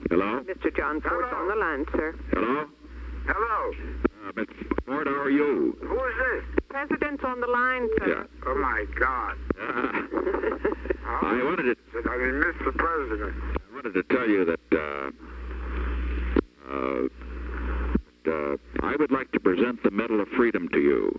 Hello? Mr. John Ford on the line, sir. Hello? Hello. Mr. Ford, how are you? Who is this? President's on the line, sir. Yeah. Oh, my God. I wanted Mr. President. to tell you that I would like to present the Medal of Freedom to you.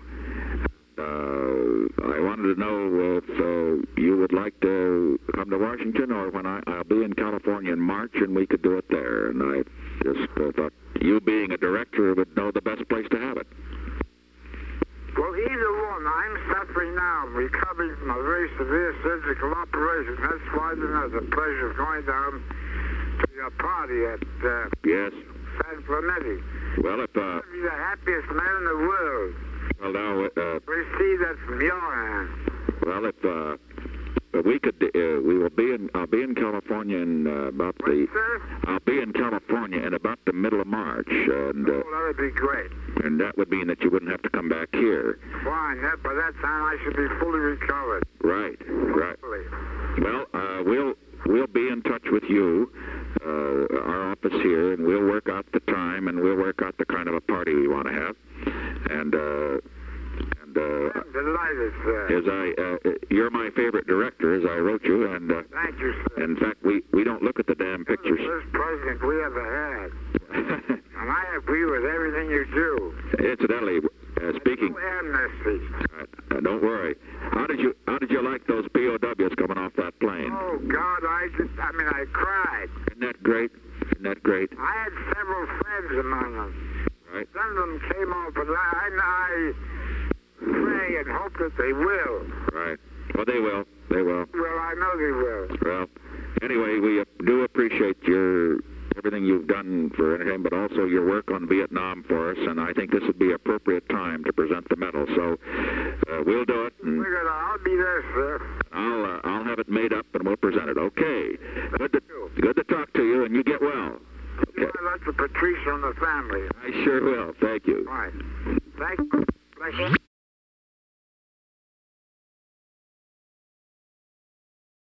I wanted to know if you would like to come to Washington, or when I'll be in California in March, and we could do it there. And I just thought you, being a director, would know the best place to have it. Well, either one. I'm suffering now. I'm recovering from a very severe surgical operation. That's why I have the pleasure of going down to your party at Yes. San Clemente. Well, if You're the happiest man in the world. well now, Receive that from your hand. well, if we could, I'll be in California in about the. Sir? I'll be in California in about the middle of March, and Oh, that would be great. that would mean that you wouldn't have to come back here. Fine. By that time, I should be fully recovered. Right. Hopefully. Well, we'll be in touch with you, our office here, and we'll work out the time, and we'll work out the kind of a party we want to have, and I'm delighted, sir. you're my favorite director, as I wrote you, and Thank you, sir. in fact, we don't look at the damn You're pictures. the first president we ever had. And I agree with everything you do. Incidentally, speaking. No amnesty. Don't worry. How did you like those POWs coming off that plane? Oh, God, I cried. Isn't that great? I had several friends among them. Right. Some of them came off, but I pray and hope that they will. Right. Well, they will. Well, I know they will. Well, anyway, we do appreciate everything you've done for entertainment, but also your work on Vietnam for us, and I think this would be appropriate time to present the medal. So we'll do it, and I'll be there, sir. I'll have it made up, and we'll present it. Okay. Good to talk to you, and you get well. Okay. I like the Patricia and the family. I sure will. Thank you. Right. Thank you.